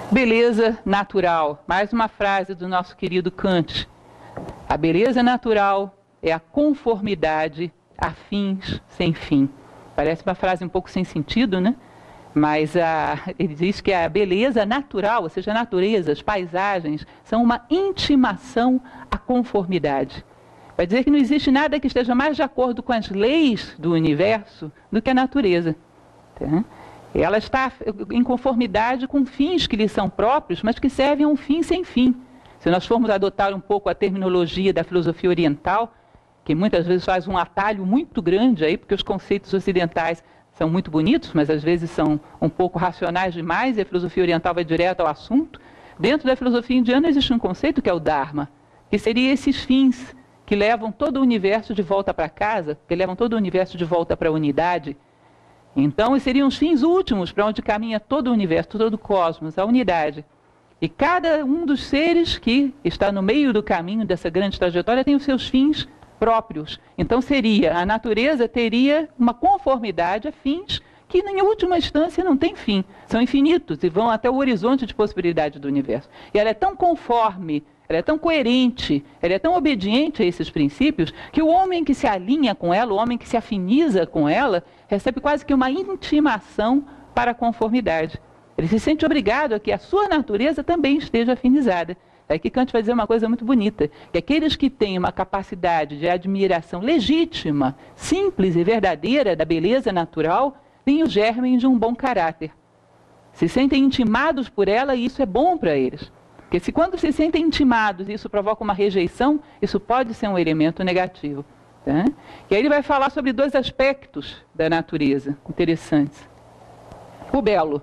Beleza natural. Mais uma frase do nosso querido Kant. A beleza natural é a conformidade a fins sem fim. Parece uma frase um pouco sem sentido, né? Mas ele diz que a beleza natural, ou seja, a natureza, as paisagens, são uma intimação à conformidade. Vai dizer que não existe nada que esteja mais de acordo com as leis do universo do que a natureza. Tá? Ela está em conformidade com fins que lhe são próprios, mas que servem a um fim sem fim. Se nós formos adotar um pouco a terminologia da filosofia oriental, que muitas vezes faz um atalho muito grande aí, porque os conceitos ocidentais são muito bonitos, mas às vezes são um pouco racionais demais, e a filosofia oriental vai direto ao assunto. Dentro da filosofia indiana existe um conceito que é o Dharma, que seria esses fins que levam todo o universo de volta para casa, que levam todo o universo de volta para a unidade. Então, seriam os fins últimos para onde caminha todo o universo, todo o cosmos, a unidade. E cada um dos seres que está no meio do caminho dessa grande trajetória tem os seus fins próprios. Então a natureza teria uma conformidade a fins que, em última instância, não tem fim. São infinitos e vão até o horizonte de possibilidade do universo. E ela é tão conforme, ela é tão coerente, ela é tão obediente a esses princípios, que o homem que se alinha com ela, o homem que se afiniza com ela, recebe quase que uma intimação para a conformidade. Ele se sente obrigado a que a sua natureza também esteja afinizada. É que Kant vai dizer uma coisa muito bonita, que aqueles que têm uma capacidade de admiração legítima, simples e verdadeira da beleza natural, têm o germe de um bom caráter. Se sentem intimados por ela e isso é bom para eles. Porque quando se sentem intimados e isso provoca uma rejeição, isso pode ser um elemento negativo. Tá? E aí ele vai falar sobre dois aspectos da natureza interessantes. O belo.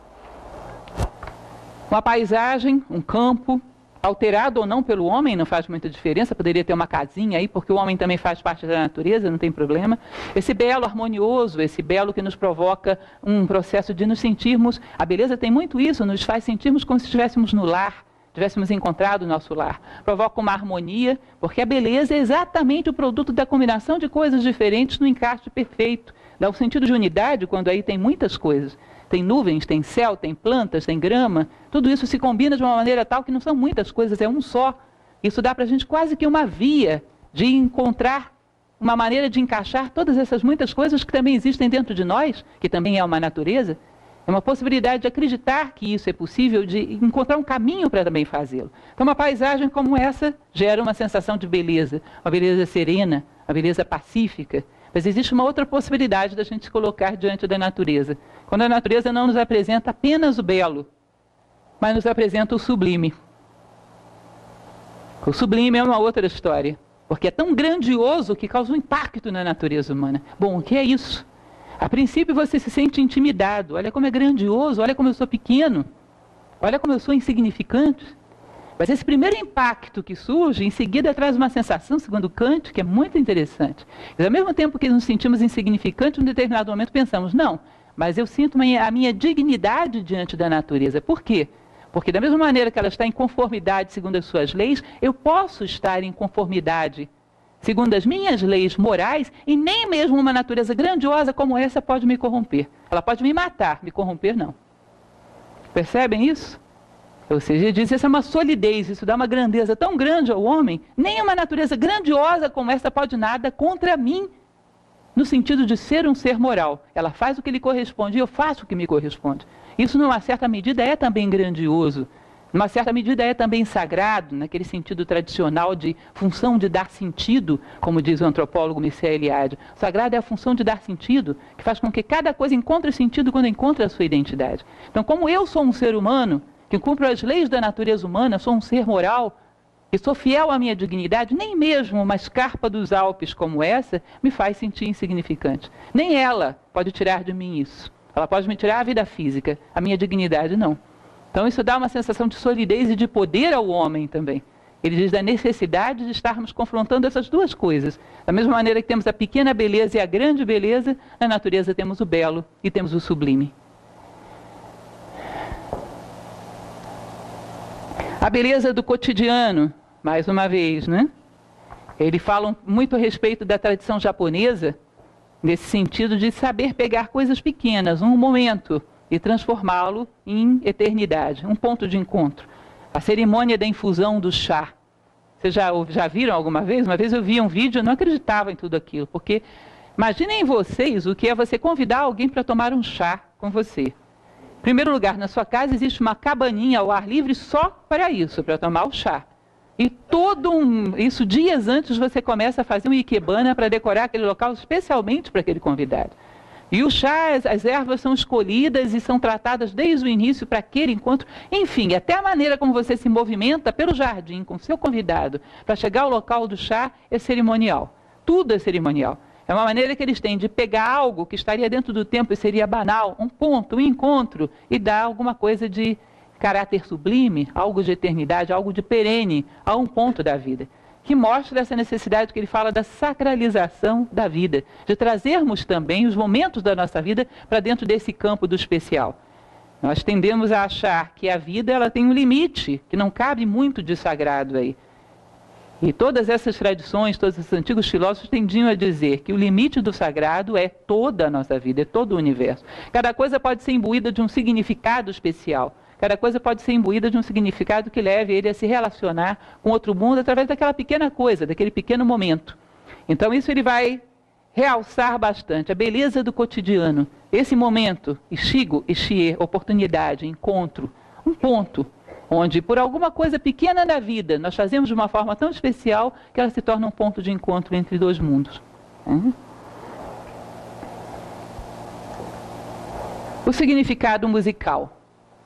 Uma paisagem, um campo, alterado ou não pelo homem, não faz muita diferença, poderia ter uma casinha aí, porque o homem também faz parte da natureza, não tem problema. Esse belo harmonioso, esse belo que nos provoca um processo de nos sentirmos, a beleza tem muito isso, nos faz sentirmos como se estivéssemos no lar, tivéssemos encontrado o nosso lar. Provoca uma harmonia, porque a beleza é exatamente o produto da combinação de coisas diferentes no encaixe perfeito. Dá o sentido de unidade quando aí tem muitas coisas. Tem nuvens, tem céu, tem plantas, tem grama. Tudo isso se combina de uma maneira tal que não são muitas coisas, é um só. Isso dá para a gente quase que uma via de encontrar uma maneira de encaixar todas essas muitas coisas que também existem dentro de nós, que também é uma natureza. É uma possibilidade de acreditar que isso é possível, de encontrar um caminho para também fazê-lo. Então uma paisagem como essa gera uma sensação de beleza, uma beleza serena, uma beleza pacífica. Mas existe uma outra possibilidade da gente se colocar diante da natureza. Quando a natureza não nos apresenta apenas o belo, mas nos apresenta o sublime. O sublime é uma outra história, porque é tão grandioso que causa um impacto na natureza humana. Bom, o que é isso? A princípio você se sente intimidado. Olha como é grandioso, olha como eu sou pequeno, olha como eu sou insignificante. Mas esse primeiro impacto que surge, em seguida traz uma sensação, segundo Kant, que é muito interessante. Mas, ao mesmo tempo que nos sentimos insignificantes, em um determinado momento pensamos, não, mas eu sinto a minha dignidade diante da natureza. Por quê? Porque da mesma maneira que ela está em conformidade segundo as suas leis, eu posso estar em conformidade segundo as minhas leis morais, e nem mesmo uma natureza grandiosa como essa pode me corromper. Ela pode me matar, me corromper não. Percebem isso? Ou seja, ele diz, isso é uma solidez, isso dá uma grandeza tão grande ao homem, nem uma natureza grandiosa como essa pode nada contra mim, no sentido de ser um ser moral. Ela faz o que lhe corresponde e eu faço o que me corresponde. Isso, numa certa medida, é também grandioso, numa certa medida é também sagrado, naquele sentido tradicional de função de dar sentido, como diz o antropólogo Mircea Eliade. O sagrado é a função de dar sentido, que faz com que cada coisa encontre sentido quando encontra a sua identidade. Então, como eu sou um ser humano, que cumpro as leis da natureza humana, sou um ser moral, que sou fiel à minha dignidade, nem mesmo uma escarpa dos Alpes como essa me faz sentir insignificante. Nem ela pode tirar de mim isso. Ela pode me tirar a vida física, a minha dignidade não. Então isso dá uma sensação de solidez e de poder ao homem também. Ele diz da necessidade de estarmos confrontando essas duas coisas. Da mesma maneira que temos a pequena beleza e a grande beleza, na natureza temos o belo e temos o sublime. A beleza do cotidiano, mais uma vez, né? Ele fala muito a respeito da tradição japonesa, nesse sentido de saber pegar coisas pequenas, um momento, e transformá-lo em eternidade, um ponto de encontro. A cerimônia da infusão do chá. Vocês já viram alguma vez? Uma vez eu vi um vídeo, eu não acreditava em tudo aquilo, porque imaginem vocês o que é você convidar alguém para tomar um chá com você. Em primeiro lugar, na sua casa existe uma cabaninha ao ar livre só para isso, para tomar o chá. E isso dias antes você começa a fazer um ikebana para decorar aquele local especialmente para aquele convidado. E o chá, as ervas são escolhidas e são tratadas desde o início para aquele encontro. Enfim, até a maneira como você se movimenta pelo jardim com o seu convidado para chegar ao local do chá é cerimonial. Tudo é cerimonial. É uma maneira que eles têm de pegar algo que estaria dentro do tempo e seria banal, um ponto, um encontro, e dar alguma coisa de caráter sublime, algo de eternidade, algo de perene a um ponto da vida, que mostra essa necessidade que ele fala da sacralização da vida, de trazermos também os momentos da nossa vida para dentro desse campo do especial. Nós tendemos a achar que a vida ela tem um limite, que não cabe muito de sagrado aí. E todas essas tradições, todos esses antigos filósofos tendiam a dizer que o limite do sagrado é toda a nossa vida, é todo o universo. Cada coisa pode ser imbuída de um significado especial. Cada coisa pode ser imbuída de um significado que leve ele a se relacionar com outro mundo através daquela pequena coisa, daquele pequeno momento. Então isso ele vai realçar bastante, a beleza do cotidiano. Esse momento, Ishigo, Ishie, oportunidade, encontro, um ponto, onde por alguma coisa pequena da vida nós fazemos de uma forma tão especial que ela se torna um ponto de encontro entre dois mundos. O significado musical.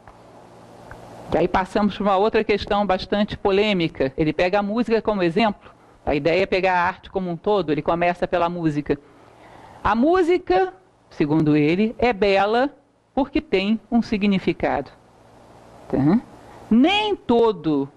E aí passamos por uma outra questão bastante polêmica. Ele pega a música como exemplo. A ideia é pegar a arte como um todo. Ele começa pela música. A música, segundo ele, é bela porque tem um significado. Tá? Nem todo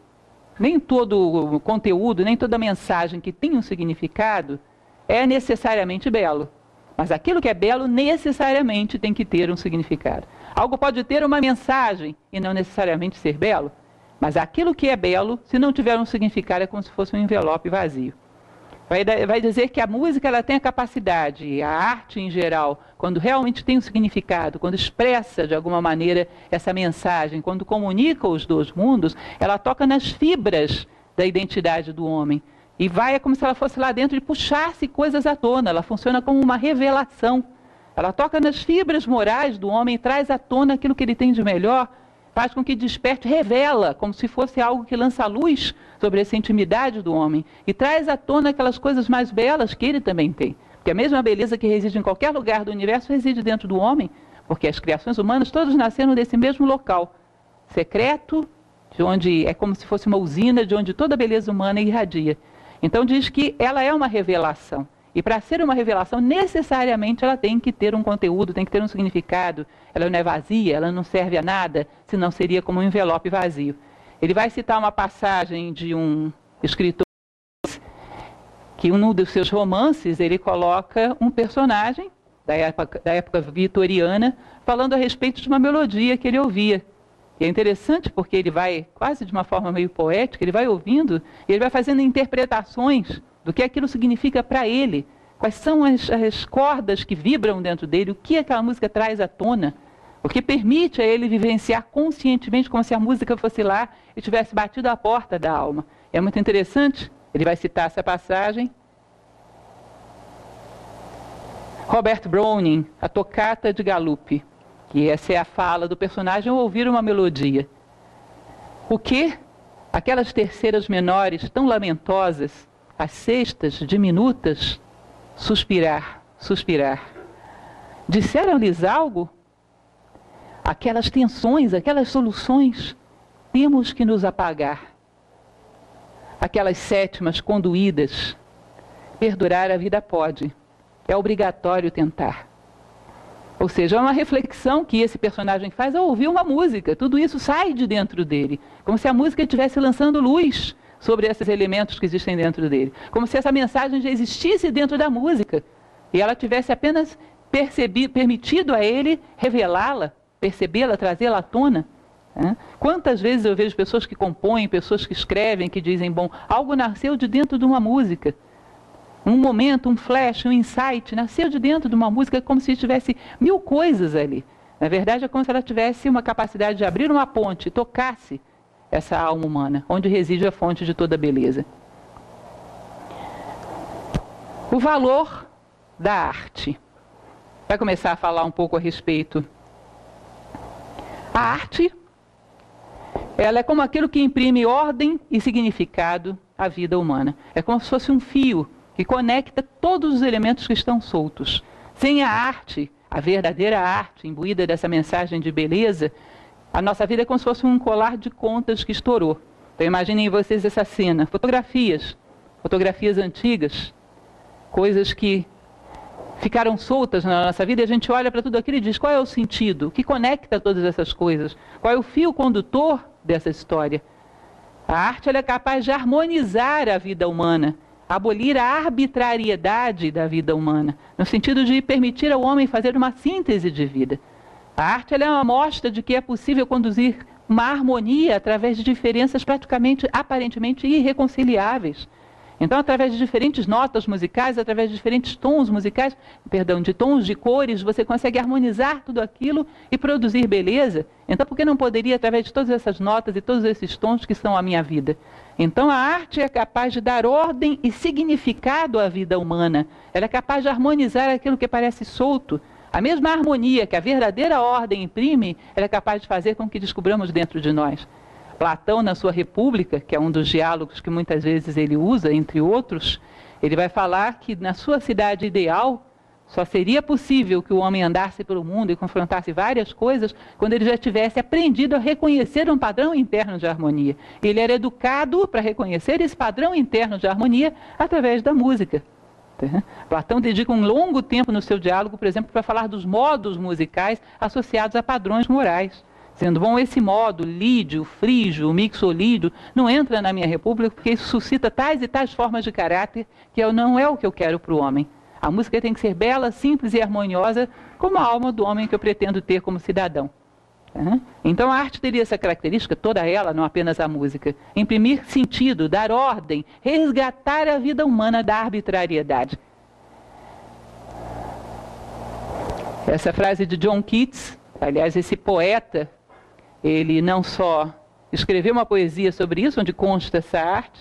o conteúdo, nem toda mensagem que tem um significado é necessariamente belo. Mas aquilo que é belo necessariamente tem que ter um significado. Algo pode ter uma mensagem e não necessariamente ser belo, mas aquilo que é belo, se não tiver um significado, é como se fosse um envelope vazio. Vai dizer que a música ela tem a capacidade, a arte em geral, quando realmente tem um significado, quando expressa de alguma maneira essa mensagem, quando comunica os dois mundos, ela toca nas fibras da identidade do homem. E é como se ela fosse lá dentro e puxasse coisas à tona, ela funciona como uma revelação. Ela toca nas fibras morais do homem e traz à tona aquilo que ele tem de melhor, faz com que desperte, revela, como se fosse algo que lança luz sobre essa intimidade do homem e traz à tona aquelas coisas mais belas que ele também tem. Porque a mesma beleza que reside em qualquer lugar do universo reside dentro do homem, porque as criações humanas todas nasceram desse mesmo local, secreto, de onde é como se fosse uma usina, de onde toda a beleza humana irradia. Então diz que ela é uma revelação. E para ser uma revelação, necessariamente ela tem que ter um conteúdo, tem que ter um significado. Ela não é vazia, ela não serve a nada, senão seria como um envelope vazio. Ele vai citar uma passagem de um escritor que em um dos seus romances ele coloca um personagem da época vitoriana falando a respeito de uma melodia que ele ouvia. E é interessante porque ele vai, quase de uma forma meio poética, ele vai ouvindo e ele vai fazendo interpretações do que aquilo significa para ele, quais são as cordas que vibram dentro dele, o que aquela música traz à tona, o que permite a ele vivenciar conscientemente como se a música fosse lá e tivesse batido à porta da alma. É muito interessante, ele vai citar essa passagem. Robert Browning, a Tocata de Galuppi, que essa é a fala do personagem ao ouvir uma melodia. O que aquelas terceiras menores tão lamentosas, as sextas diminutas, suspirar, suspirar. Disseram-lhes algo? Aquelas tensões, aquelas soluções, temos que nos apagar. Aquelas sétimas conduídas, perdurar a vida pode, é obrigatório tentar. Ou seja, é uma reflexão que esse personagem faz ao ouvir uma música, tudo isso sai de dentro dele, como se a música estivesse lançando luz sobre esses elementos que existem dentro dele. Como se essa mensagem já existisse dentro da música e ela tivesse apenas permitido a ele revelá-la, percebê-la, trazê-la à tona. Quantas vezes eu vejo pessoas que compõem, pessoas que escrevem, que dizem, bom, algo nasceu de dentro de uma música. Um momento, um flash, um insight, nasceu de dentro de uma música como se tivesse mil coisas ali. Na verdade, é como se ela tivesse uma capacidade de abrir uma ponte e tocasse essa alma humana, onde reside a fonte de toda a beleza. O valor da arte. Vai começar a falar um pouco a respeito. A arte, ela é como aquilo que imprime ordem e significado à vida humana. É como se fosse um fio que conecta todos os elementos que estão soltos. Sem a arte, a verdadeira arte, imbuída dessa mensagem de beleza, a nossa vida é como se fosse um colar de contas que estourou. Então imaginem vocês essa cena. Fotografias antigas, coisas que ficaram soltas na nossa vida, e a gente olha para tudo aquilo e diz, qual é o sentido? O que conecta todas essas coisas? Qual é o fio condutor dessa história? A arte, ela é capaz de harmonizar a vida humana, abolir a arbitrariedade da vida humana, no sentido de permitir ao homem fazer uma síntese de vida. A arte, ela é uma mostra de que é possível conduzir uma harmonia através de diferenças aparentemente irreconciliáveis. Então, através de diferentes notas musicais, através de diferentes tons musicais, de tons de cores, você consegue harmonizar tudo aquilo e produzir beleza. Então, por que não poderia, através de todas essas notas e todos esses tons que são a minha vida? Então, a arte é capaz de dar ordem e significado à vida humana. Ela é capaz de harmonizar aquilo que parece solto. A mesma harmonia que a verdadeira ordem imprime, ela é capaz de fazer com que descobramos dentro de nós. Platão, na sua República, que é um dos diálogos que muitas vezes ele usa, entre outros, ele vai falar que na sua cidade ideal só seria possível que o homem andasse pelo mundo e confrontasse várias coisas quando ele já tivesse aprendido a reconhecer um padrão interno de harmonia. Ele era educado para reconhecer esse padrão interno de harmonia através da música. Platão dedica um longo tempo no seu diálogo, por exemplo, para falar dos modos musicais associados a padrões morais. Sendo bom, esse modo, lídio, frígio, mixolídio, não entra na minha república porque isso suscita tais e tais formas de caráter que não é o que eu quero para o homem. A música tem que ser bela, simples e harmoniosa, como a alma do homem que eu pretendo ter como cidadão. Então a arte teria essa característica, toda ela, não apenas a música, imprimir sentido, dar ordem, resgatar a vida humana da arbitrariedade. Essa frase de John Keats, aliás, esse poeta, ele não só escreveu uma poesia sobre isso, onde consta essa arte,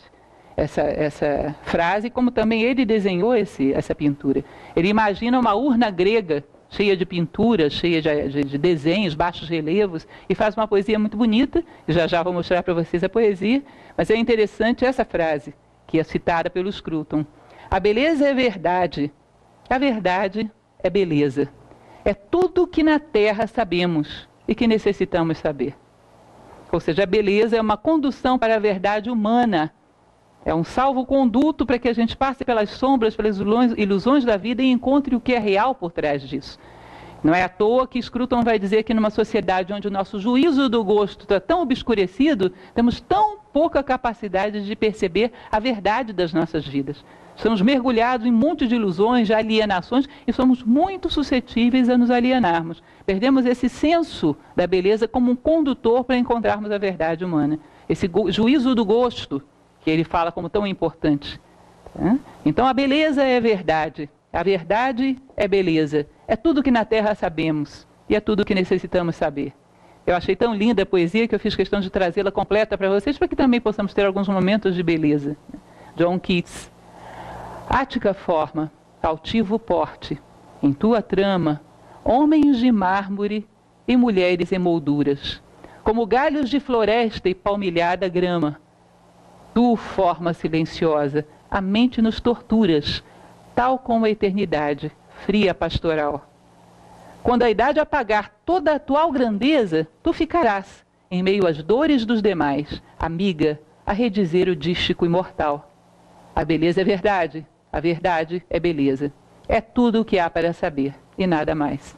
essa frase, como também ele desenhou essa pintura. Ele imagina uma urna grega, cheia de pinturas, cheia de desenhos, baixos relevos, e faz uma poesia muito bonita, já vou mostrar para vocês a poesia, mas é interessante essa frase, que é citada pelo Scruton. A beleza é verdade, a verdade é beleza. É tudo que na Terra sabemos e que necessitamos saber. Ou seja, a beleza é uma condução para a verdade humana. É um salvo-conduto para que a gente passe pelas sombras, pelas ilusões da vida e encontre o que é real por trás disso. Não é à toa que Scruton vai dizer que numa sociedade onde o nosso juízo do gosto está tão obscurecido, temos tão pouca capacidade de perceber a verdade das nossas vidas. Estamos mergulhados em um monte de ilusões, de alienações, e somos muito suscetíveis a nos alienarmos. Perdemos esse senso da beleza como um condutor para encontrarmos a verdade humana. Esse juízo do gosto, que ele fala como tão importante. Então a beleza é verdade, a verdade é beleza. É tudo que na Terra sabemos e é tudo que necessitamos saber. Eu achei tão linda a poesia que eu fiz questão de trazê-la completa para vocês, para que também possamos ter alguns momentos de beleza. John Keats. Ática forma, altivo porte, em tua trama, homens de mármore e mulheres emolduras, como galhos de floresta e palmilhada grama. Tu, forma silenciosa, a mente nos torturas, tal como a eternidade, fria pastoral. Quando a idade apagar toda a atual grandeza, tu ficarás, em meio às dores dos demais, amiga, a redizer o dístico imortal. A beleza é verdade. A verdade é beleza. É tudo o que há para saber, e nada mais.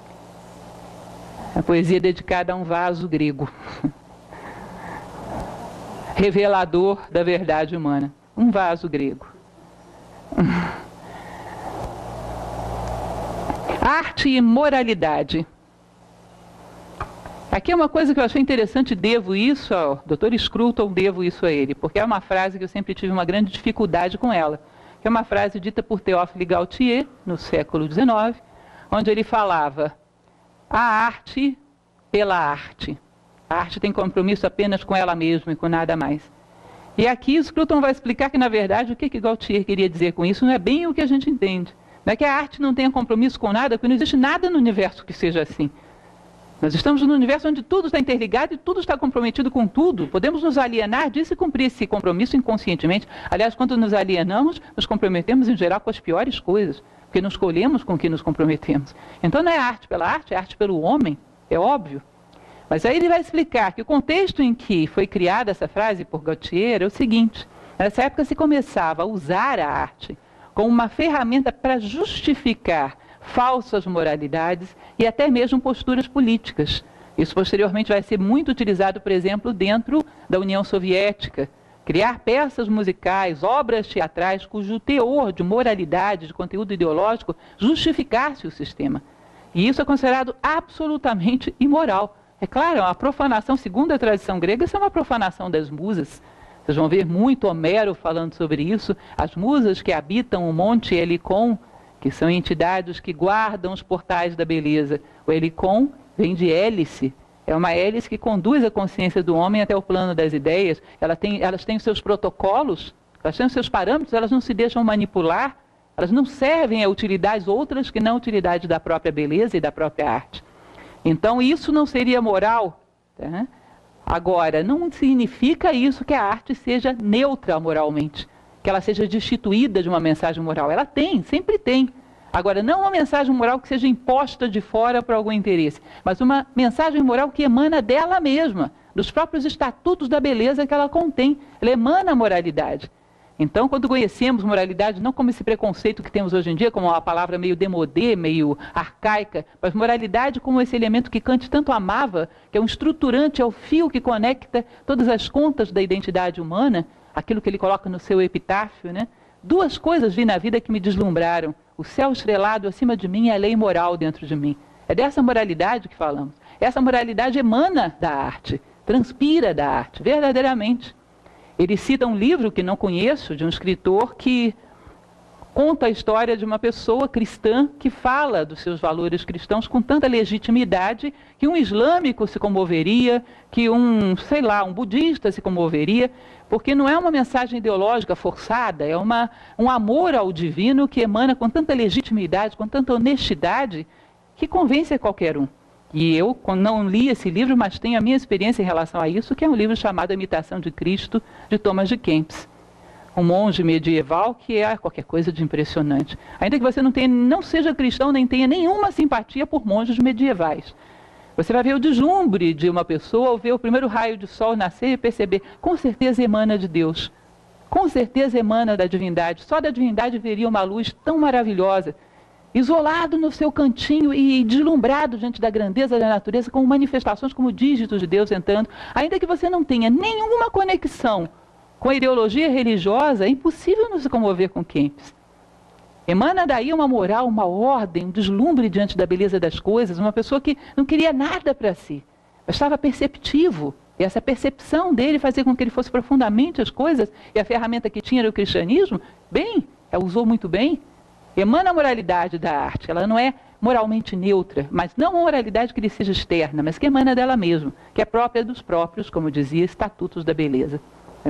A poesia é dedicada a um vaso grego, revelador da verdade humana. Um vaso grego. Arte e moralidade. Aqui é uma coisa que eu achei interessante, devo isso ao Dr. Scruton, devo isso a ele, porque é uma frase que eu sempre tive uma grande dificuldade com ela. Que é uma frase dita por Théophile Gautier, no século XIX, onde ele falava: a arte pela arte. A arte tem compromisso apenas com ela mesma e com nada mais. E aqui Scruton vai explicar que, na verdade, o que Gautier queria dizer com isso não é bem o que a gente entende. Não é que a arte não tenha compromisso com nada, porque não existe nada no universo que seja assim. Nós estamos num universo onde tudo está interligado e tudo está comprometido com tudo. Podemos nos alienar disso e cumprir esse compromisso inconscientemente. Aliás, quando nos alienamos, nos comprometemos em geral com as piores coisas, porque não escolhemos com que nos comprometemos. Então não é arte pela arte, é arte pelo homem, é óbvio. Mas aí ele vai explicar que o contexto em que foi criada essa frase por Gautier é o seguinte: nessa época se começava a usar a arte como uma ferramenta para justificar falsas moralidades e até mesmo posturas políticas. Isso posteriormente vai ser muito utilizado, por exemplo, dentro da União Soviética. Criar peças musicais, obras teatrais, cujo teor de moralidade, de conteúdo ideológico, justificasse o sistema. E isso é considerado absolutamente imoral. É claro, é uma profanação, segundo a tradição grega, isso é uma profanação das musas. Vocês vão ver muito Homero falando sobre isso. As musas que habitam o Monte Helicon, que são entidades que guardam os portais da beleza. O Helicon vem de hélice. É uma hélice que conduz a consciência do homem até o plano das ideias. Elas têm os seus protocolos, elas têm os seus parâmetros, elas não se deixam manipular, elas não servem a utilidades outras que não utilidades da própria beleza e da própria arte. Então isso não seria moral, tá? Agora, não significa isso que a arte seja neutra moralmente, que ela seja destituída de uma mensagem moral. Ela tem, sempre tem. Agora, não uma mensagem moral que seja imposta de fora por algum interesse, mas uma mensagem moral que emana dela mesma, dos próprios estatutos da beleza que ela contém. Ela emana a moralidade. Então, quando conhecemos moralidade, não como esse preconceito que temos hoje em dia, como uma palavra meio démodé, meio arcaica, mas moralidade como esse elemento que Kant tanto amava, que é um estruturante, é o fio que conecta todas as contas da identidade humana, aquilo que ele coloca no seu epitáfio, né? Duas coisas vi na vida que me deslumbraram: o céu estrelado acima de mim e a lei moral dentro de mim. É dessa moralidade que falamos. Essa moralidade emana da arte, transpira da arte, verdadeiramente. Ele cita um livro que não conheço, de um escritor que conta a história de uma pessoa cristã que fala dos seus valores cristãos com tanta legitimidade que um islâmico se comoveria, que um budista se comoveria, porque não é uma mensagem ideológica forçada, é um amor ao divino que emana com tanta legitimidade, com tanta honestidade, que convence a qualquer um. E eu não li esse livro, mas tenho a minha experiência em relação a isso, que é um livro chamado A Imitação de Cristo, de Thomas de Kempis. Um monge medieval que é qualquer coisa de impressionante. Ainda que você não seja cristão, nem tenha nenhuma simpatia por monges medievais. Você vai ver o deslumbre de uma pessoa, ou ver o primeiro raio de sol nascer e perceber, com certeza emana de Deus. Com certeza emana da divindade. Só da divindade veria uma luz tão maravilhosa, isolado no seu cantinho e deslumbrado diante da grandeza da natureza, com manifestações como dígitos de Deus entrando. Ainda que você não tenha nenhuma conexão com a ideologia religiosa, é impossível não se comover com Kempis. Emana daí uma moral, uma ordem, um deslumbre diante da beleza das coisas, uma pessoa que não queria nada para si, mas estava perceptivo. E essa percepção dele fazia com que ele fosse profundamente as coisas, e a ferramenta que tinha era o cristianismo, ela usou muito bem. Emana a moralidade da arte, ela não é moralmente neutra, mas não uma moralidade que lhe seja externa, mas que emana dela mesma, que é própria dos próprios, como dizia, estatutos da beleza.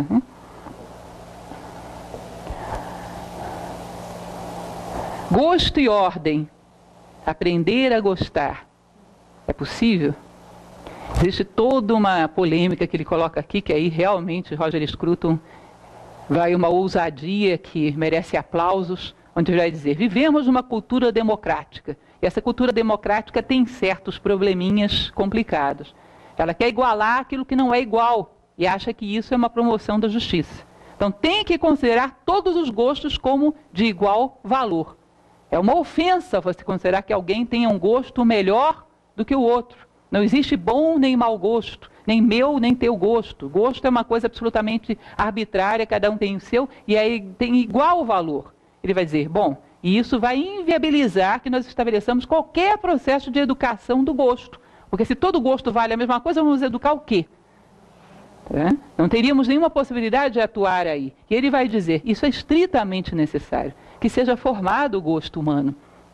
Gosto e ordem. Aprender a gostar. É possível? Existe toda uma polêmica que ele coloca aqui, que aí realmente Roger Scruton vai uma ousadia que merece aplausos, onde ele vai dizer: vivemos uma cultura democrática. E essa cultura democrática tem certos probleminhas complicados. Ela quer igualar aquilo que não é igual e acha que isso é uma promoção da justiça. Então tem que considerar todos os gostos como de igual valor. É uma ofensa você considerar que alguém tenha um gosto melhor do que o outro. Não existe bom nem mau gosto, nem meu nem teu gosto. Gosto é uma coisa absolutamente arbitrária, cada um tem o seu e aí tem igual valor. Ele vai dizer, e isso vai inviabilizar que nós estabeleçamos qualquer processo de educação do gosto. Porque se todo gosto vale a mesma coisa, vamos educar o quê? Não teríamos nenhuma possibilidade de atuar aí. E ele vai dizer, isso é estritamente necessário, que seja formado o gosto humano.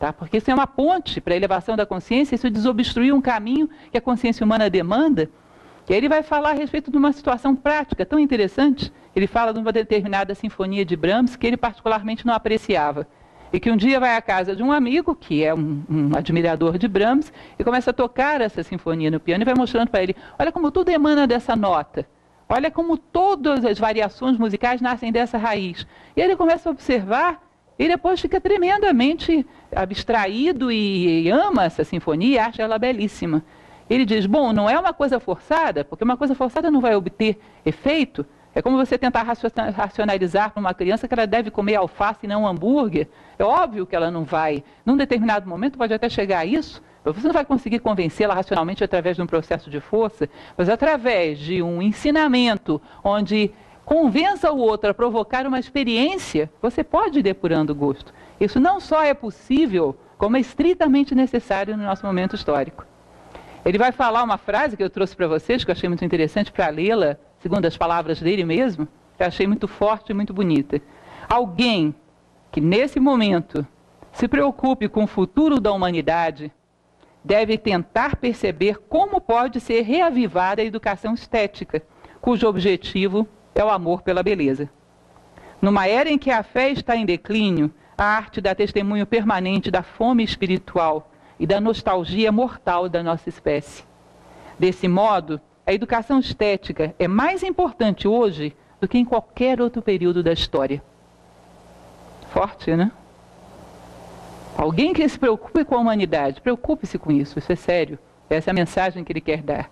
tá? Porque isso é uma ponte para a elevação da consciência, isso desobstruir um caminho que a consciência humana demanda. E aí ele vai falar a respeito de uma situação prática tão interessante. Ele fala de uma determinada sinfonia de Brahms que ele particularmente não apreciava. E que um dia vai à casa de um amigo, que é um admirador de Brahms, e começa a tocar essa sinfonia no piano e vai mostrando para ele, olha como tudo emana dessa nota. Olha como todas as variações musicais nascem dessa raiz. E ele começa a observar e depois fica tremendamente abstraído e ama essa sinfonia e acha ela belíssima. Ele diz, bom, não é uma coisa forçada, porque uma coisa forçada não vai obter efeito. É como você tentar racionalizar para uma criança que ela deve comer alface e não hambúrguer. É óbvio que ela não vai. Num determinado momento pode até chegar a isso, mas você não vai conseguir convencê-la racionalmente através de um processo de força, mas através de um ensinamento onde convença o outro a provocar uma experiência, você pode ir depurando o gosto. Isso não só é possível, como é estritamente necessário no nosso momento histórico. Ele vai falar uma frase que eu trouxe para vocês, que eu achei muito interessante para lê-la, segundo as palavras dele mesmo, que eu achei muito forte e muito bonita. Alguém que nesse momento se preocupe com o futuro da humanidade deve tentar perceber como pode ser reavivada a educação estética, cujo objetivo é o amor pela beleza. Numa era em que a fé está em declínio, a arte dá testemunho permanente da fome espiritual e da nostalgia mortal da nossa espécie. Desse modo, a educação estética é mais importante hoje do que em qualquer outro período da história. Forte, né? Alguém que se preocupe com a humanidade, preocupe-se com isso é sério. Essa é a mensagem que ele quer dar.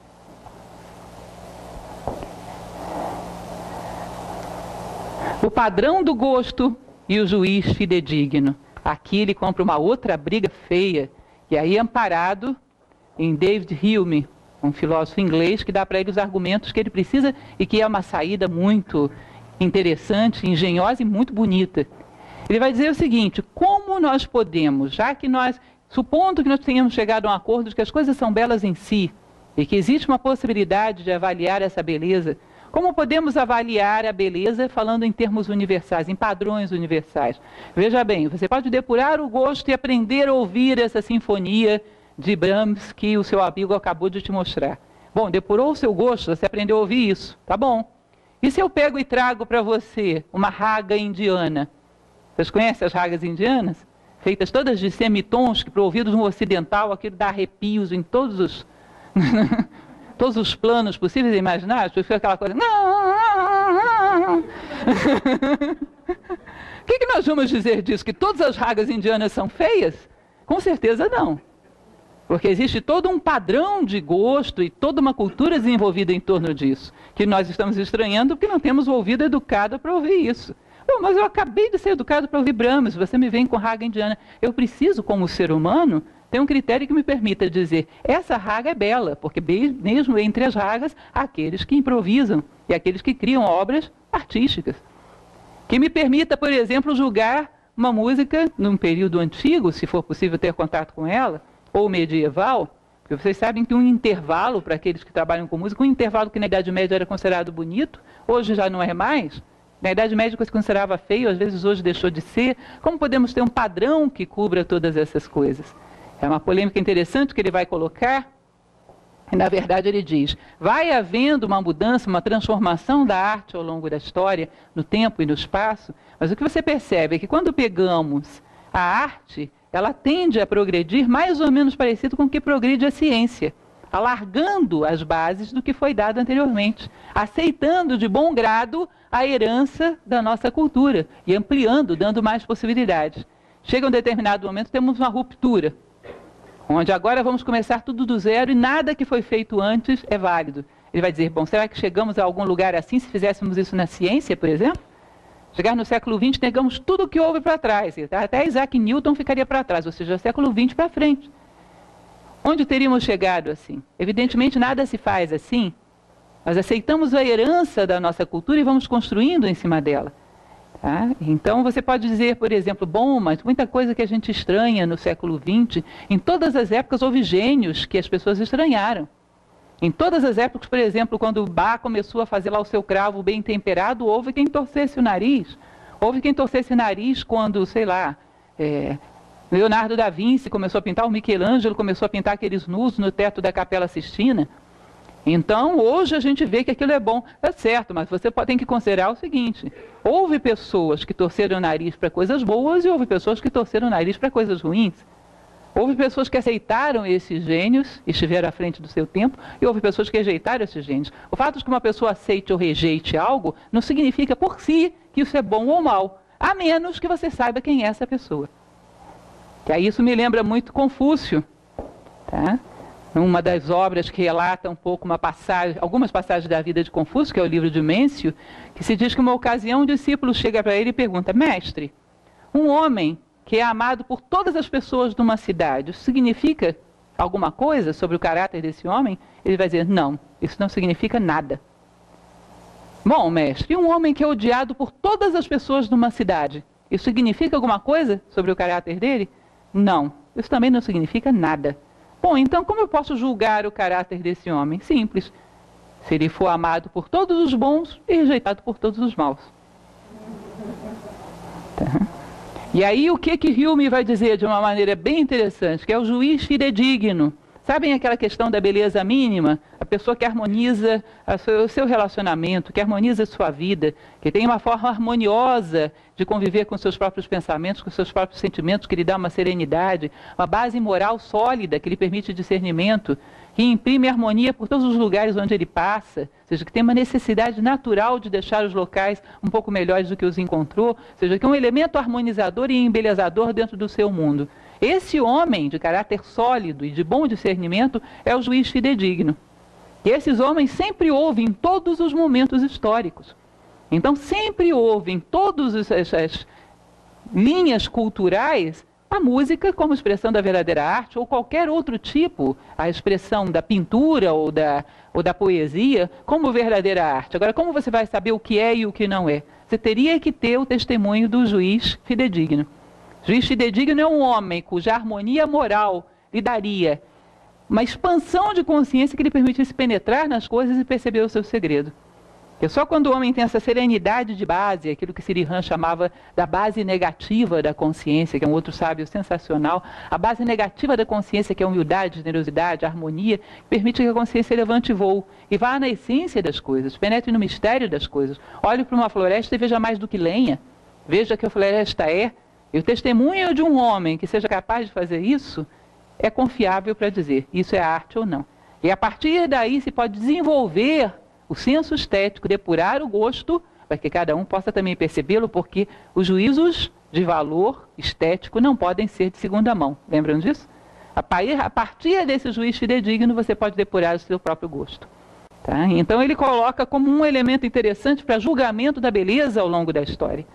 O padrão do gosto e o juiz fidedigno. Aqui ele compra uma outra briga feia, e aí amparado em David Hume, um filósofo inglês, que dá para ele os argumentos que ele precisa e que é uma saída muito interessante, engenhosa e muito bonita. Ele vai dizer o seguinte, como nós podemos, já que nós, supondo que nós tenhamos chegado a um acordo de que as coisas são belas em si, e que existe uma possibilidade de avaliar essa beleza, como podemos avaliar a beleza falando em termos universais, em padrões universais? Veja bem, você pode depurar o gosto e aprender a ouvir essa sinfonia de Brahms que o seu amigo acabou de te mostrar. Bom, depurou o seu gosto, você aprendeu a ouvir isso, tá bom. E se eu pego e trago para você uma raga indiana? Vocês conhecem as ragas indianas? Feitas todas de semitons, que para o ouvido de um ocidental aquilo dá arrepios em todos os... todos os planos possíveis e imaginários, porque fica aquela coisa... O que nós vamos dizer disso? Que todas as ragas indianas são feias? Com certeza não. Porque existe todo um padrão de gosto e toda uma cultura desenvolvida em torno disso, que nós estamos estranhando porque não temos o ouvido educado para ouvir isso. Bom, mas eu acabei de ser educado para ouvir Brahms, você me vem com raga indiana. Eu preciso, como ser humano, ter um critério que me permita dizer, essa raga é bela, porque mesmo entre as ragas, há aqueles que improvisam e aqueles que criam obras artísticas. Que me permita, por exemplo, julgar uma música num período antigo, se for possível ter contato com ela, ou medieval, porque vocês sabem que um intervalo, para aqueles que trabalham com música, um intervalo que na Idade Média era considerado bonito, hoje já não é mais. Na Idade Média se considerava feio, às vezes hoje deixou de ser. Como podemos ter um padrão que cubra todas essas coisas? É uma polêmica interessante que ele vai colocar. E, na verdade, ele diz, vai havendo uma mudança, uma transformação da arte ao longo da história, no tempo e no espaço, mas o que você percebe é que quando pegamos a arte, ela tende a progredir mais ou menos parecido com o que progride a ciência, alargando as bases do que foi dado anteriormente, aceitando de bom grado a herança da nossa cultura e ampliando, dando mais possibilidades. Chega um determinado momento, temos uma ruptura, onde agora vamos começar tudo do zero e nada que foi feito antes é válido. Ele vai dizer, bom, será que chegamos a algum lugar assim se fizéssemos isso na ciência, por exemplo? Chegar no século XX, negamos tudo o que houve para trás. Até Isaac Newton ficaria para trás, ou seja, século XX para frente. Onde teríamos chegado assim? Evidentemente nada se faz assim, mas aceitamos a herança da nossa cultura e vamos construindo em cima dela. Tá? Então você pode dizer, por exemplo, bom, mas muita coisa que a gente estranha no século XX, em todas as épocas houve gênios que as pessoas estranharam. Em todas as épocas, por exemplo, quando Bach começou a fazer lá o seu cravo bem temperado, houve quem torcesse o nariz. Houve quem torcesse o nariz quando, sei lá, Leonardo da Vinci começou a pintar, o Michelangelo começou a pintar aqueles nus no teto da Capela Sistina. Então, hoje a gente vê que aquilo é bom. É certo, mas você tem que considerar o seguinte: houve pessoas que torceram o nariz para coisas boas e houve pessoas que torceram o nariz para coisas ruins. Houve pessoas que aceitaram esses gênios e estiveram à frente do seu tempo, e houve pessoas que rejeitaram esses gênios. O fato de que uma pessoa aceite ou rejeite algo não significa por si que isso é bom ou mal, a menos que você saiba quem é essa pessoa. Que aí isso me lembra muito Confúcio, tá? Uma das obras que relata um pouco algumas passagens da vida de Confúcio, que é o livro de Mêncio, que se diz que uma ocasião um discípulo chega para ele e pergunta: mestre, um homem que é amado por todas as pessoas de uma cidade, isso significa alguma coisa sobre o caráter desse homem? Ele vai dizer: não, isso não significa nada. Bom, mestre, um homem que é odiado por todas as pessoas de uma cidade, isso significa alguma coisa sobre o caráter dele? Não, isso também não significa nada. Bom, então como eu posso julgar o caráter desse homem? Simples. Se ele for amado por todos os bons e rejeitado por todos os maus. Tá. E aí o que Hume vai dizer de uma maneira bem interessante, que é o juiz fidedigno. Sabem aquela questão da beleza mínima? A pessoa que harmoniza o seu relacionamento, que harmoniza a sua vida, que tem uma forma harmoniosa de conviver com seus próprios pensamentos, com seus próprios sentimentos, que lhe dá uma serenidade, uma base moral sólida, que lhe permite discernimento, que imprime harmonia por todos os lugares onde ele passa, ou seja, que tem uma necessidade natural de deixar os locais um pouco melhores do que os encontrou, ou seja, que é um elemento harmonizador e embelezador dentro do seu mundo. Esse homem de caráter sólido e de bom discernimento é o juiz fidedigno. E esses homens sempre ouvem em todos os momentos históricos. Então sempre houve em todas as linhas culturais a música como expressão da verdadeira arte, ou qualquer outro tipo, a expressão da pintura ou da poesia, como verdadeira arte. Agora, como você vai saber o que é e o que não é? Você teria que ter o testemunho do juiz fidedigno. O juiz fidedigno é um homem cuja harmonia moral lhe daria uma expansão de consciência que lhe permitisse penetrar nas coisas e perceber o seu segredo. Porque só quando o homem tem essa serenidade de base, aquilo que Sirihan chamava da base negativa da consciência, que é um outro sábio sensacional, a base negativa da consciência, que é a humildade, generosidade, harmonia, permite que a consciência levante voo e vá na essência das coisas, penetre no mistério das coisas. Olhe para uma floresta e veja mais do que lenha, veja que a floresta é. E o testemunho de um homem que seja capaz de fazer isso é confiável para dizer isso é arte ou não. E a partir daí se pode desenvolver o senso estético, depurar o gosto, para que cada um possa também percebê-lo, porque os juízos de valor estético não podem ser de segunda mão. Lembram disso? A partir desse juiz fidedigno, você pode depurar o seu próprio gosto. Tá? Então ele coloca como um elemento interessante para julgamento da beleza ao longo da história.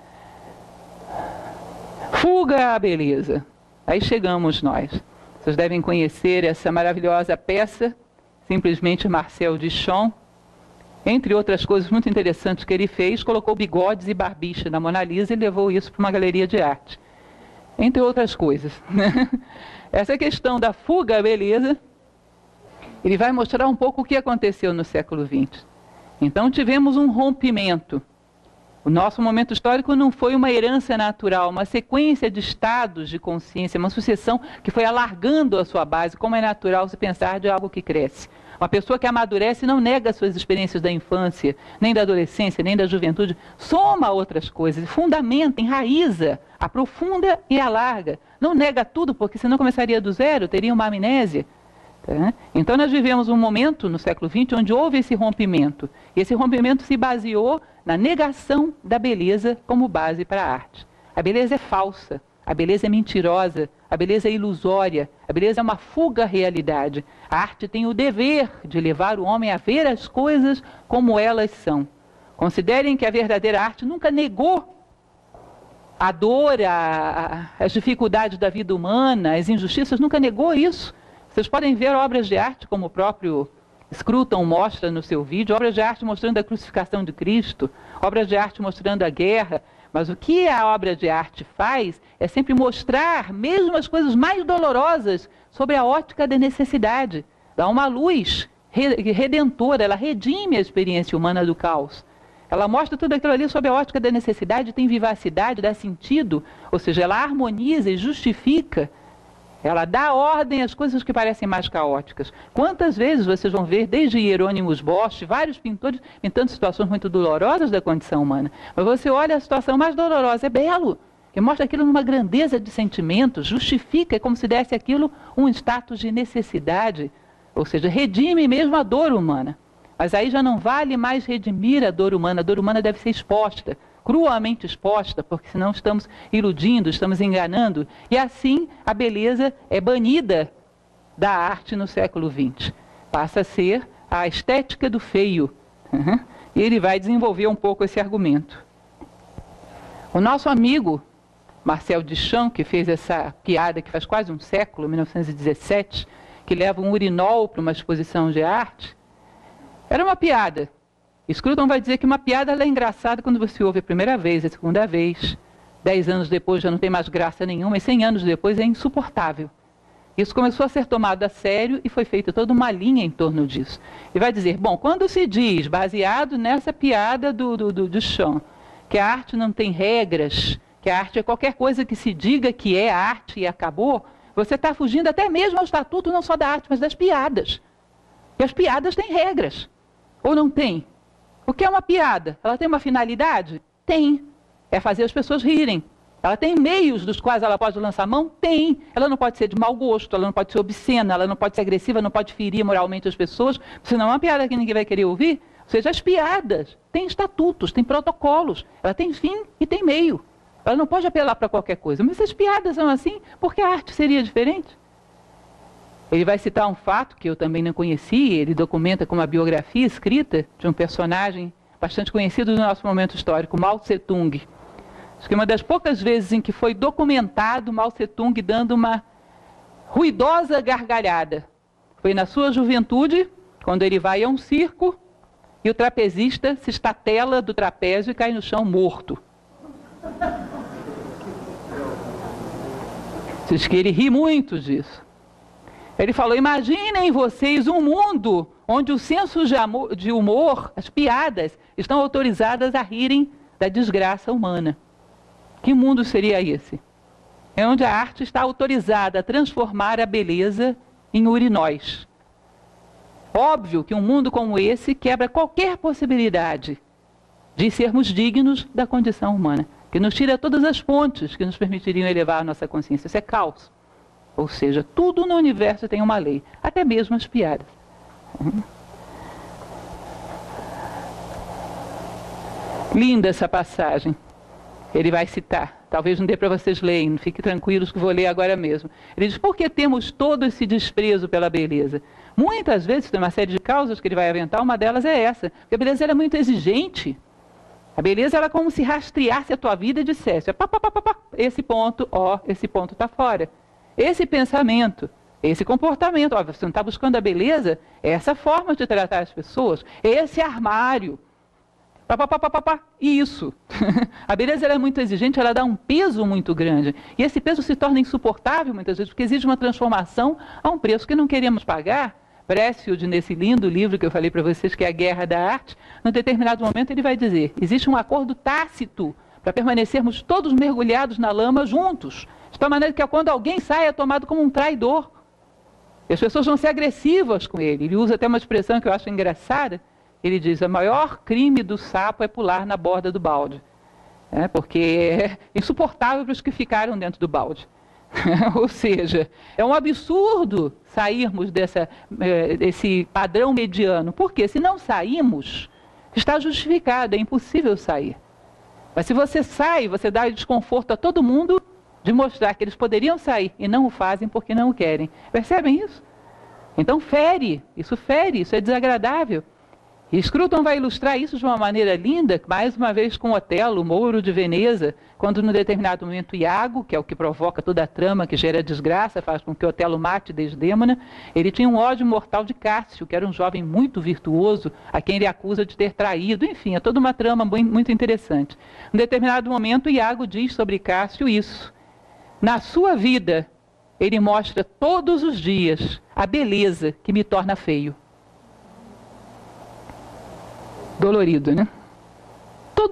Fuga à beleza. Aí chegamos nós. Vocês devem conhecer essa maravilhosa peça, simplesmente Marcel Duchamp. Entre outras coisas muito interessantes que ele fez, colocou bigodes e barbicha na Mona Lisa e levou isso para uma galeria de arte. Entre outras coisas. Essa questão da fuga à beleza, ele vai mostrar um pouco o que aconteceu no século XX. Então tivemos um rompimento. O nosso momento histórico não foi uma herança natural, uma sequência de estados de consciência, uma sucessão que foi alargando a sua base, como é natural se pensar de algo que cresce. Uma pessoa que amadurece não nega suas experiências da infância, nem da adolescência, nem da juventude, soma outras coisas, fundamenta, enraiza, aprofunda e alarga. Não nega tudo, porque senão começaria do zero, teria uma amnésia. Tá? Então nós vivemos um momento no século XX onde houve esse rompimento. E esse rompimento se baseou na negação da beleza como base para a arte. A beleza é falsa, a beleza é mentirosa, a beleza é ilusória, a beleza é uma fuga à realidade. A arte tem o dever de levar o homem a ver as coisas como elas são. Considerem que a verdadeira arte nunca negou a dor, as dificuldades da vida humana, as injustiças, nunca negou isso. Vocês podem ver obras de arte, como o próprio Scruton mostra no seu vídeo, obras de arte mostrando a crucificação de Cristo, obras de arte mostrando a guerra, mas o que a obra de arte faz é sempre mostrar mesmo as coisas mais dolorosas sobre a ótica da necessidade. Dá uma luz redentora, ela redime a experiência humana do caos. Ela mostra tudo aquilo ali sob a ótica da necessidade, tem vivacidade, dá sentido, ou seja, ela harmoniza e justifica, ela dá ordem às coisas que parecem mais caóticas. Quantas vezes vocês vão ver, desde Hieronymus Bosch, vários pintores pintando situações muito dolorosas da condição humana, mas você olha a situação mais dolorosa, é belo, que mostra aquilo numa grandeza de sentimentos, justifica, é como se desse aquilo um status de necessidade, ou seja, redime mesmo a dor humana. Mas aí já não vale mais redimir a dor humana deve ser exposta, cruamente exposta, porque senão estamos iludindo, estamos enganando, e assim a beleza é banida da arte no século XX. Passa a ser a estética do feio. E ele vai desenvolver um pouco esse argumento. O nosso amigo Marcel Duchamp, que fez essa piada que faz quase um século, 1917, que leva um urinol para uma exposição de arte, era uma piada. Scruton vai dizer que uma piada ela é engraçada quando você ouve a primeira vez, a segunda vez. 10 anos depois já não tem mais graça nenhuma, e 100 anos depois é insuportável. Isso começou a ser tomado a sério e foi feita toda uma linha em torno disso. E vai dizer, bom, quando se diz, baseado nessa piada do Duchamp, que a arte não tem regras, que a arte é qualquer coisa que se diga que é arte e acabou, você está fugindo até mesmo ao estatuto não só da arte, mas das piadas. E as piadas têm regras. Ou não tem? O que é uma piada? Ela tem uma finalidade? Tem. É fazer as pessoas rirem. Ela tem meios dos quais ela pode lançar mão? Tem. Ela não pode ser de mau gosto, ela não pode ser obscena, ela não pode ser agressiva, não pode ferir moralmente as pessoas, senão é uma piada que ninguém vai querer ouvir. Ou seja, as piadas têm estatutos, têm protocolos, ela tem fim e tem meio. Ela não pode apelar para qualquer coisa. Mas as piadas são assim, porque a arte seria diferente? Ele vai citar um fato que eu também não conhecia, ele documenta como uma biografia escrita de um personagem bastante conhecido do nosso momento histórico, Mao Tse-tung. Acho que uma das poucas vezes em que foi documentado Mao Tse-tung dando uma ruidosa gargalhada. Foi na sua juventude, quando ele vai a um circo e o trapezista se estatela do trapézio e cai no chão morto. Diz que ele ri muito disso. Ele falou, imaginem vocês um mundo onde o senso de humor, as piadas, estão autorizadas a rirem da desgraça humana. Que mundo seria esse? É onde a arte está autorizada a transformar a beleza em urinóis. Óbvio que um mundo como esse quebra qualquer possibilidade de sermos dignos da condição humana, que nos tira todas as pontes que nos permitiriam elevar a nossa consciência. Isso é caos. Ou seja, tudo no universo tem uma lei, até mesmo as piadas. Linda essa passagem. Ele vai citar, talvez não dê para vocês lerem, fiquem tranquilos que vou ler agora mesmo. Ele diz, por que temos todo esse desprezo pela beleza? Muitas vezes, tem uma série de causas que ele vai aventar, uma delas é essa, porque a beleza ela é muito exigente. A beleza ela é como se rastreasse a tua vida e dissesse, pá, pá, pá, pá, pá, esse ponto está fora. Esse pensamento, esse comportamento, ó, você não está buscando a beleza, é essa forma de tratar as pessoas, esse armário, pá, pá, pá, pá, pá, pá, e isso. A beleza ela é muito exigente, ela dá um peso muito grande, e esse peso se torna insuportável muitas vezes, porque exige uma transformação a um preço que não queremos pagar. Pressfield, nesse lindo livro que eu falei para vocês, que é A Guerra da Arte, num determinado momento ele vai dizer, existe um acordo tácito para permanecermos todos mergulhados na lama juntos, de tal maneira que quando alguém sai é tomado como um traidor. E as pessoas vão ser agressivas com ele. Ele usa até uma expressão que eu acho engraçada. Ele diz, o maior crime do sapo é pular na borda do balde. Porque é insuportável para os que ficaram dentro do balde. Ou seja, é um absurdo sairmos desse padrão mediano. Porque se não saímos, está justificado, é impossível sair. Mas se você sai, você dá desconforto a todo mundo de mostrar que eles poderiam sair e não o fazem porque não o querem. Percebem isso? Então fere, isso é desagradável. E Scruton vai ilustrar isso de uma maneira linda, mais uma vez com Otelo, o Mouro de Veneza, quando num determinado momento Iago, que é o que provoca toda a trama que gera desgraça, faz com que Otelo mate Desdémona, ele tinha um ódio mortal de Cássio, que era um jovem muito virtuoso, a quem ele acusa de ter traído, enfim, é toda uma trama muito interessante. Num determinado momento Iago diz sobre Cássio isso. Na sua vida, ele mostra todos os dias a beleza que me torna feio. Dolorido, né?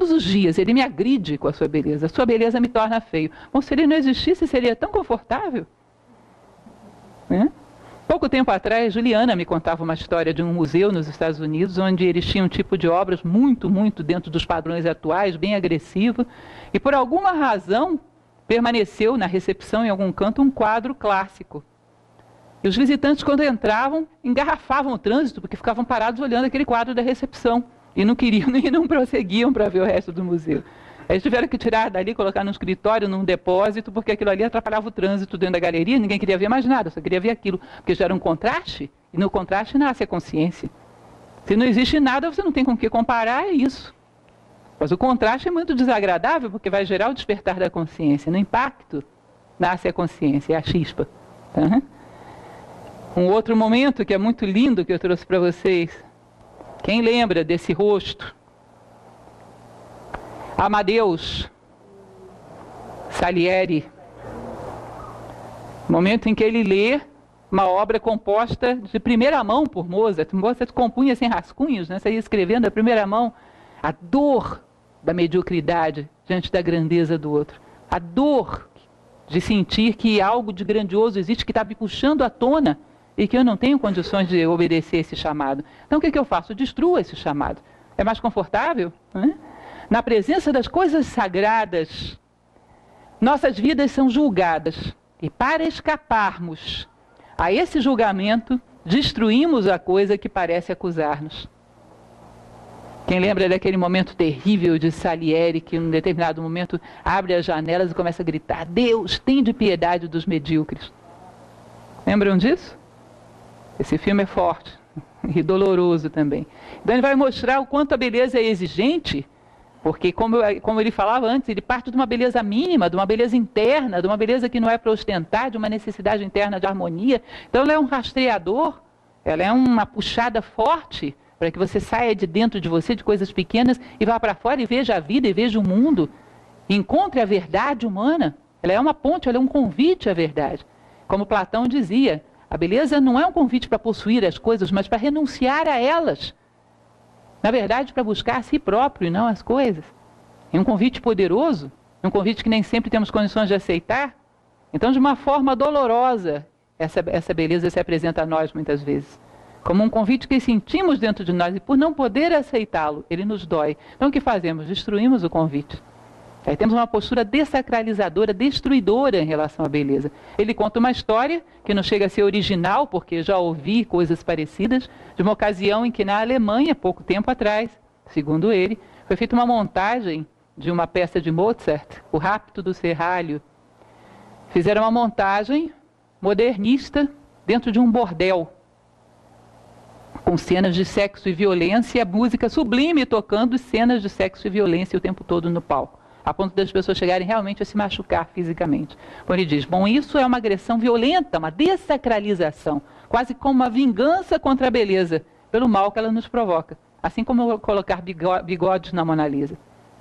todos os dias ele me agride com a sua beleza me torna feio. Bom, se ele não existisse, seria tão confortável. Né? Pouco tempo atrás, Juliana me contava uma história de um museu nos Estados Unidos, onde eles tinham um tipo de obras muito dentro dos padrões atuais, bem agressivo, e por alguma razão permaneceu na recepção, em algum canto, um quadro clássico. E os visitantes, quando entravam, engarrafavam o trânsito, porque ficavam parados olhando aquele quadro da recepção, e não queriam e não prosseguiam para ver o resto do museu. Eles tiveram que tirar dali, colocar no escritório, num depósito, porque aquilo ali atrapalhava o trânsito dentro da galeria, ninguém queria ver mais nada, só queria ver aquilo, porque gera um contraste, e no contraste nasce a consciência. Se não existe nada, você não tem com o que comparar, é isso. Mas o contraste é muito desagradável, porque vai gerar o despertar da consciência. No impacto, nasce a consciência, é a chispa. Uhum. Um outro momento que é muito lindo, que eu trouxe para vocês. Quem lembra desse rosto? Amadeus Salieri, momento em que ele lê uma obra composta de primeira mão por Mozart. Mozart compunha sem rascunhos, né? Saía escrevendo a primeira mão a dor da mediocridade diante da grandeza do outro, a dor de sentir que algo de grandioso existe que está me puxando à tona e que eu não tenho condições de obedecer esse chamado. Então o que eu faço? Destruo esse chamado. É mais confortável, né? Na presença das coisas sagradas, nossas vidas são julgadas. E para escaparmos a esse julgamento, destruímos a coisa que parece acusar-nos. Quem lembra daquele momento terrível de Salieri, que em um determinado momento abre as janelas e começa a gritar: Deus, tem de piedade dos medíocres. Lembram disso? Esse filme é forte e doloroso também. Então ele vai mostrar o quanto a beleza é exigente, porque, como ele falava antes, ele parte de uma beleza mínima, de uma beleza interna, de uma beleza que não é para ostentar, de uma necessidade interna de harmonia. Então ela é um rastreador, ela é uma puxada forte para que você saia de dentro de você, de coisas pequenas, e vá para fora e veja a vida, e veja o mundo, e encontre a verdade humana. Ela é uma ponte, ela é um convite à verdade. Como Platão dizia, a beleza não é um convite para possuir as coisas, mas para renunciar a elas. Na verdade, para buscar a si próprio e não as coisas. É um convite poderoso, um convite que nem sempre temos condições de aceitar. Então, de uma forma dolorosa, essa beleza se apresenta a nós muitas vezes. Como um convite que sentimos dentro de nós e por não poder aceitá-lo, ele nos dói. Então o que fazemos? Destruímos o convite. Aí temos uma postura dessacralizadora, destruidora em relação à beleza. Ele conta uma história que não chega a ser original, porque já ouvi coisas parecidas, de uma ocasião em que na Alemanha, pouco tempo atrás, segundo ele, foi feita uma montagem de uma peça de Mozart, O Rapto do Serralho. Fizeram uma montagem modernista dentro de um bordel, com cenas de sexo e violência, e a música sublime tocando cenas de sexo e violência o tempo todo no palco, a ponto das pessoas chegarem realmente a se machucar fisicamente. Então ele diz, bom, isso é uma agressão violenta, uma dessacralização, quase como uma vingança contra a beleza, pelo mal que ela nos provoca. Assim como colocar bigodes na Mona Lisa.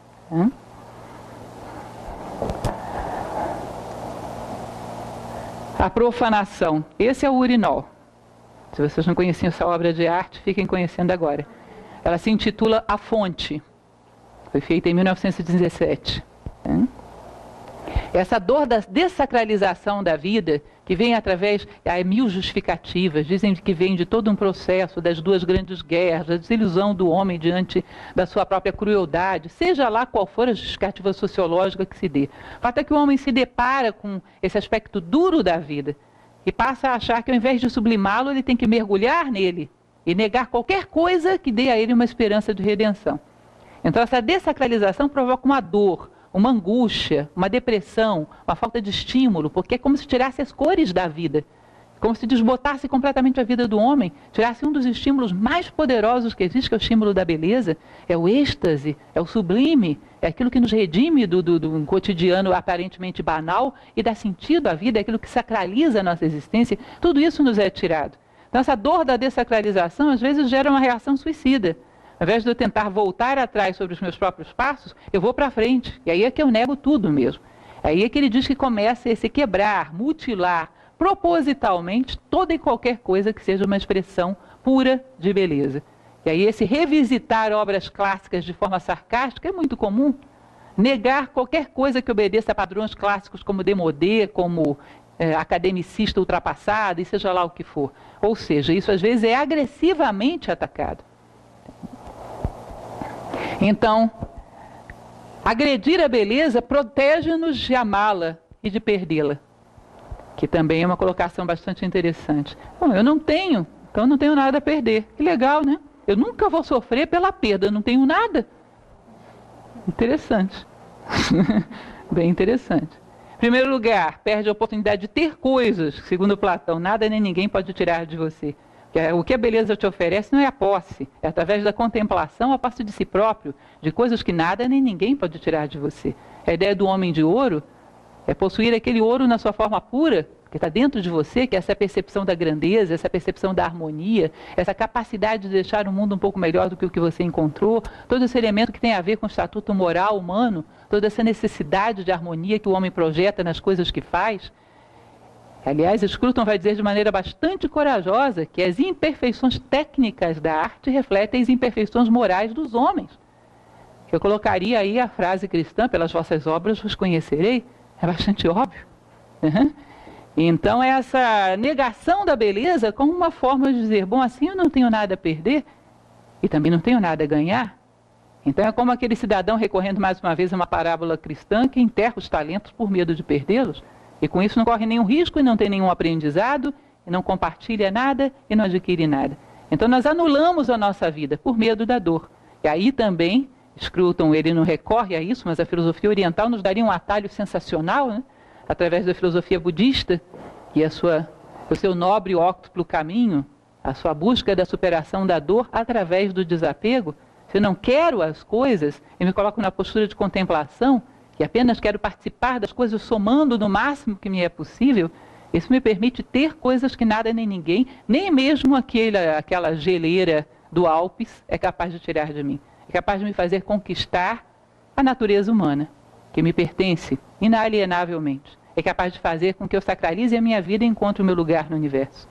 A profanação. Esse é o urinol. Se vocês não conheciam essa obra de arte, fiquem conhecendo agora. Ela se intitula A Fonte. Foi feita em 1917. Essa dor da dessacralização da vida, que vem através, há mil justificativas, dizem que vem de todo um processo das duas grandes guerras, a desilusão do homem diante da sua própria crueldade, seja lá qual for a justificativa sociológica que se dê. O fato é que o homem se depara com esse aspecto duro da vida e passa a achar que ao invés de sublimá-lo, ele tem que mergulhar nele e negar qualquer coisa que dê a ele uma esperança de redenção. Então essa dessacralização provoca uma dor, uma angústia, uma depressão, uma falta de estímulo, porque é como se tirasse as cores da vida, como se desbotasse completamente a vida do homem, tirasse um dos estímulos mais poderosos que existe, que é o estímulo da beleza, é o êxtase, é o sublime, é aquilo que nos redime do cotidiano aparentemente banal e dá sentido à vida, é aquilo que sacraliza a nossa existência, tudo isso nos é tirado. Então essa dor da dessacralização às vezes gera uma reação suicida. Ao invés de eu tentar voltar atrás sobre os meus próprios passos, eu vou para frente. E aí é que eu nego tudo mesmo. Aí é que ele diz que começa a se quebrar, mutilar, propositalmente, toda e qualquer coisa que seja uma expressão pura de beleza. E aí esse revisitar obras clássicas de forma sarcástica é muito comum. Negar qualquer coisa que obedeça a padrões clássicos como démodé, como academicista ultrapassado, e seja lá o que for. Ou seja, isso às vezes é agressivamente atacado. Então, agredir a beleza protege-nos de amá-la e de perdê-la, que também é uma colocação bastante interessante. Bom, eu não tenho, então não tenho nada a perder. Que legal, né? Eu nunca vou sofrer pela perda, não tenho nada. Interessante. Bem interessante. Em primeiro lugar, perde a oportunidade de ter coisas, segundo Platão, nada nem ninguém pode tirar de você. O que a beleza te oferece não é a posse, é através da contemplação a posse de si próprio, de coisas que nada nem ninguém pode tirar de você. A ideia do homem de ouro é possuir aquele ouro na sua forma pura, que está dentro de você, que é essa percepção da grandeza, essa percepção da harmonia, essa capacidade de deixar o mundo um pouco melhor do que o que você encontrou, todo esse elemento que tem a ver com o estatuto moral humano, toda essa necessidade de harmonia que o homem projeta nas coisas que faz. Aliás, Scruton vai dizer de maneira bastante corajosa que as imperfeições técnicas da arte refletem as imperfeições morais dos homens. Eu colocaria aí a frase cristã, pelas vossas obras vos conhecerei, é bastante óbvio. Então, essa negação da beleza como uma forma de dizer, bom, assim eu não tenho nada a perder e também não tenho nada a ganhar. Então, é como aquele cidadão recorrendo mais uma vez a uma parábola cristã que enterra os talentos por medo de perdê-los. E com isso não corre nenhum risco e não tem nenhum aprendizado, e não compartilha nada e não adquire nada. Então nós anulamos a nossa vida por medo da dor. E aí também, Scruton, ele não recorre a isso, mas a filosofia oriental nos daria um atalho sensacional, né? Através da filosofia budista e o seu nobre e óctuplo caminho, a sua busca da superação da dor através do desapego. Se eu não quero as coisas, eu me coloco na postura de contemplação, e apenas quero participar das coisas somando no máximo que me é possível, isso me permite ter coisas que nada nem ninguém, nem mesmo aquela geleira do Alpes é capaz de tirar de mim. É capaz de me fazer conquistar a natureza humana, que me pertence inalienavelmente. É capaz de fazer com que eu sacralize a minha vida e encontre o meu lugar no universo.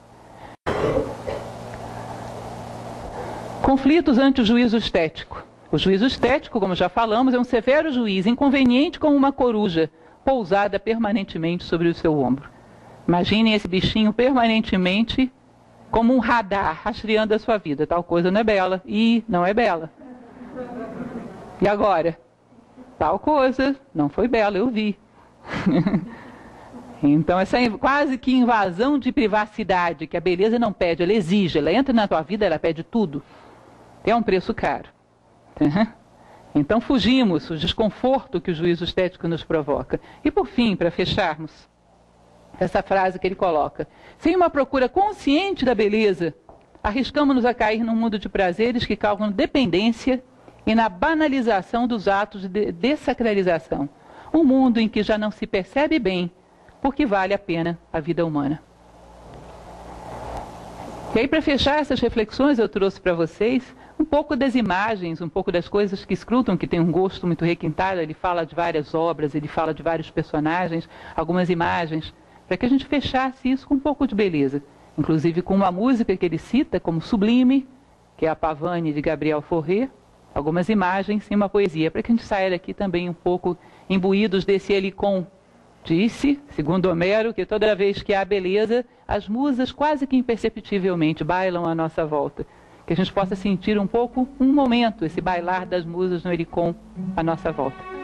Conflitos ante o juízo estético. O juízo estético, como já falamos, é um severo juiz, inconveniente como uma coruja, pousada permanentemente sobre o seu ombro. Imaginem esse bichinho permanentemente como um radar, rastreando a sua vida. Tal coisa não é bela. E não é bela. E agora? Tal coisa não foi bela, eu vi. Então, essa quase que invasão de privacidade, que a beleza não pede, ela exige, ela entra na tua vida, ela pede tudo. É um preço caro. Então fugimos o desconforto que o juízo estético nos provoca. E por fim, para fecharmos, essa frase que ele coloca: sem uma procura consciente da beleza, arriscamos-nos a cair num mundo de prazeres que causam dependência e na banalização dos atos de dessacralização. Um mundo em que já não se percebe bem porque vale a pena a vida humana. E aí, para fechar essas reflexões, eu trouxe para vocês um pouco das imagens, um pouco das coisas que Scruton, que tem um gosto muito requintado, ele fala de várias obras, ele fala de vários personagens, algumas imagens, para que a gente fechasse isso com um pouco de beleza. Inclusive com uma música que ele cita como sublime, que é a Pavane de Gabriel Fauré, algumas imagens e uma poesia, para que a gente saia daqui também um pouco imbuídos desse Helicon. Disse, segundo Homero, que toda vez que há beleza, as musas quase que imperceptivelmente bailam à nossa volta. Que a gente possa sentir um pouco, um momento, esse bailar das musas no Helicon à nossa volta.